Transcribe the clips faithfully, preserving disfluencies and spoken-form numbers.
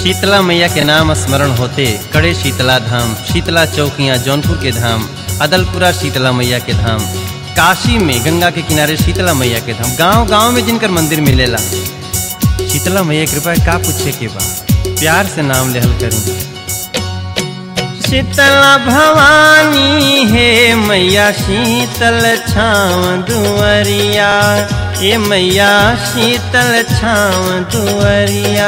शीतला मैया के नाम स्मरण होते कड़े शीतला धाम, शीतला चौकियाँ जौनपुर के धाम, अदलपुरा शीतला मैया के धाम, काशी में गंगा के किनारे शीतला मैया के धाम, गांव गांव में जिनकर मंदिर मिलेला। शीतला मैया कृपा का पूछे के बा, प्यार से नाम लेहल करें। शीतला भवानी है मैया शीतल छाँव दुअरिया, ये मैया शीतल छाँव दुअरिया।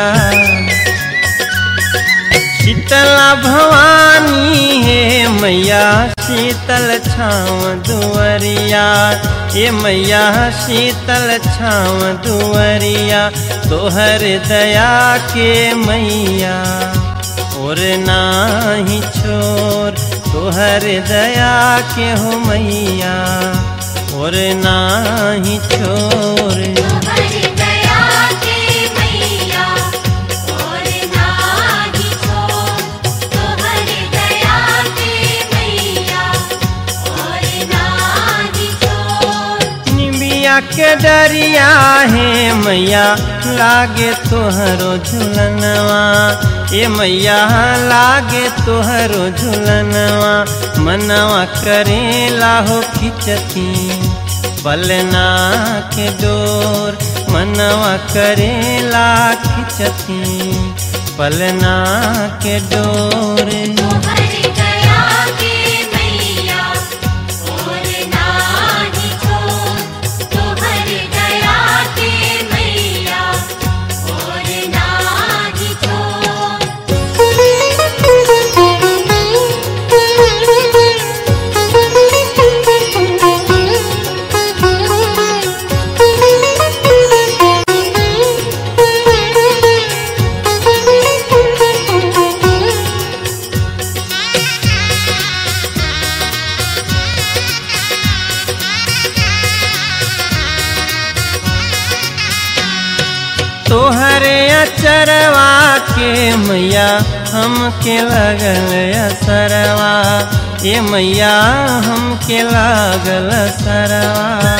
शीतला भवानी है मैया शीतल छाँव दुअरिया, ये मैया शीतल छाँव दुअरिया। तोहर दया के मैया और नाही छोर, तोहर दया के हो मैया और नाही छोर। के डरिया है मैया लागे तोहरो झुलनवा, ये मैया लागे तोहरो झुलनवा। मनवा करेला हो खिचती पलना के डोर, मनवा करेला खिचती पलना के डोर। तोहरे अचरवा के मैया हमके लगल असरवा, ये मैया हमके लागल असरवा।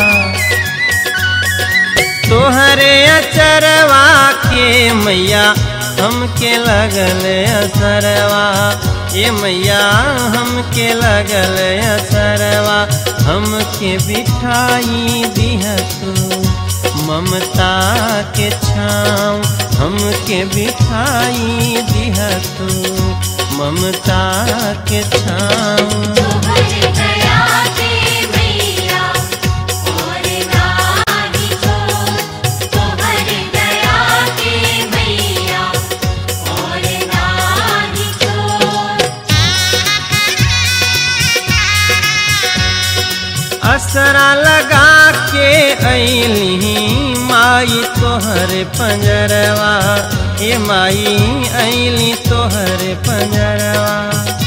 तोहरे अचरवा के मैया हमके लगल असरवा, ये मैया हमके लगल असरवा। हमके बिठाई दिह तू ममता के छाँव, हमके बिठाई दिह तू ममता के छाँव। असरा लगा के अइली माई तोहर पंजरवा, ये माई अइली तोहर पंजरवा।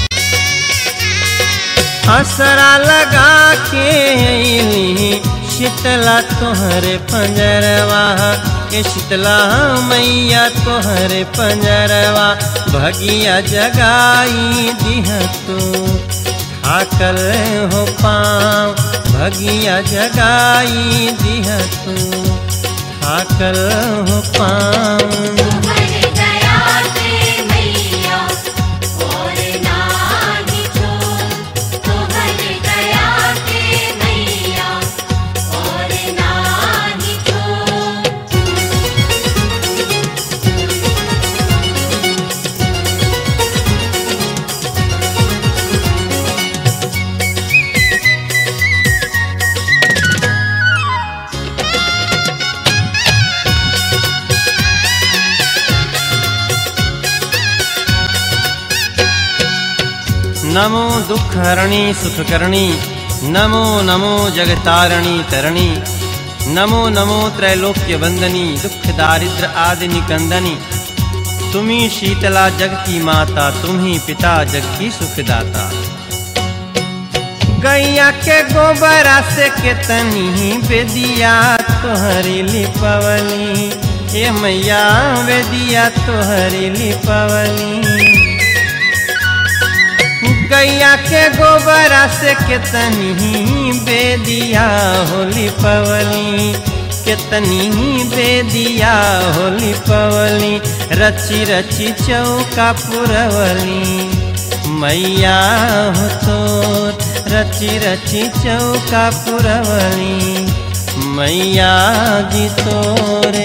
असरा लगा के अइली शीतला तोहर पंजरवा, ये शीतला मैया तोहर पंजरवा। भगिया जगाई दिह तू थाकल हो पाँव, भगिया जगाई दिह तू थाकल हो पाँव। नमो दुख हरणी सुख करणी, नमो नमो जगतारणी तरणी, नमो नमो त्रैलोक्य वंदनी, दुख दारिद्र आदि निकंदनी। तुम्ही शीतला जग की माता, तुम्ही पिता जग की सुखदाता। गैया के गोबरा से केतनी बेदिया तोहरी लिपवली, ये मैया बेदिया तोहरी लिपवली। गैया के गोबरा से केतनी बेदिया होली पवली, कितनी बेदिया होली पवली रची रची चौका पुरवली मैया हो तोर रची रची चौका पुरवली मैया जी तोरे।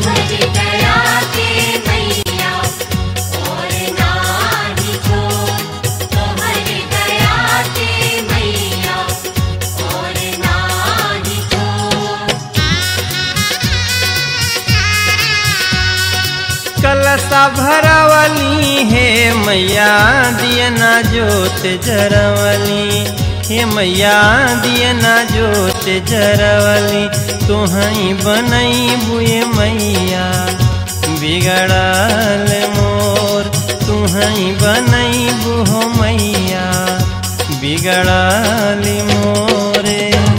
कलसा भरवली हे मैया दियना जोत जरवली हे मैया दियना जोत जरवली तुहई बनई बुए मैया बिगड़ल मोर तुहई बनई बुहो मैया बिगड़ल मोरे।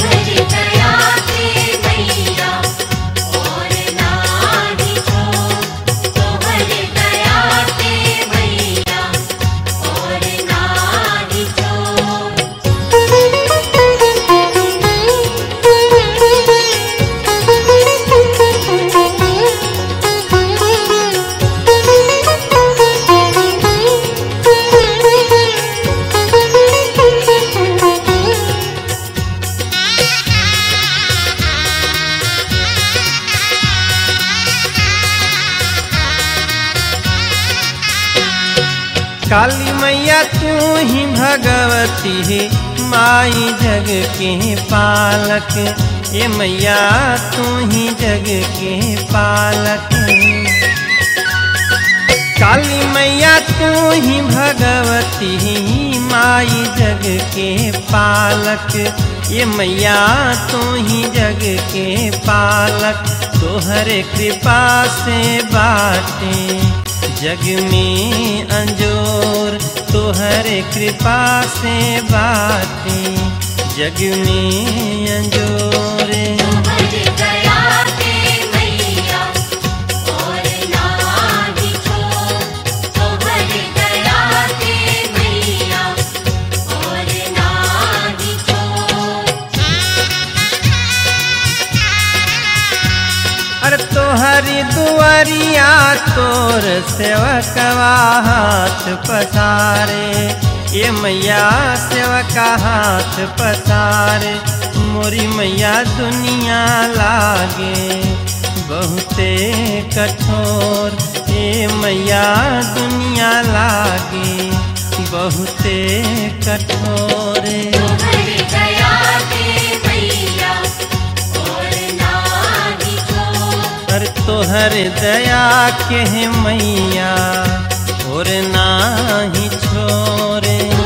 काली मैया तू ही भगवती है माई जग के पालक ये मैया तू ही जग के पालक। काली मैया तू ही भगवती माई जग के पालक ये मैया तू ही जग के पालक तोहरे कृपा से बाटे जग में अंजोर तोहरे कृपा से बाटे जग में अंजोरे। अरे तोहरी दुआरिया तोर सेवकवा हाथ पसारे ये मैया सेवका हाथ पसारे मोरी मैया दुनिया लागे बहुते कठोर ये मैया दुनिया लागे बहुते कठोर। तोहर दया के मैया और ना ही छोरे।